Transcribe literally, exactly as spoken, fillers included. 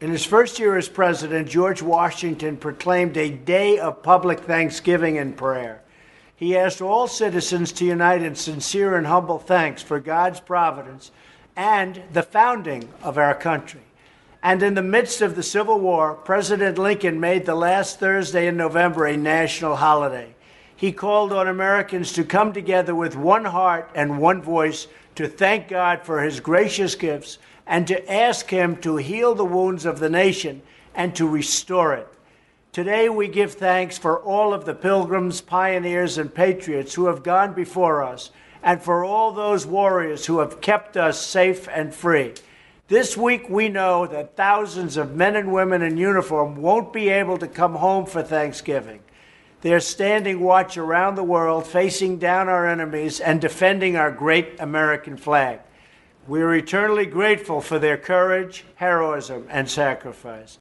In his first year as president, George Washington proclaimed a day of public thanksgiving and prayer. He asked all citizens to unite in sincere and humble thanks for God's providence and the founding of our country. And in the midst of the Civil War, President Lincoln made the last Thursday in November a national holiday. He called on Americans to come together with one heart and one voice to thank God for his gracious gifts and to ask him to heal the wounds of the nation and to restore it. Today we give thanks for all of the pilgrims, pioneers, and patriots who have gone before us, and for all those warriors who have kept us safe and free. This week we know that thousands of men and women in uniform won't be able to come home for Thanksgiving. They're standing watch around the world, facing down our enemies and defending our great American flag. We are eternally grateful for their courage, heroism, and sacrifice.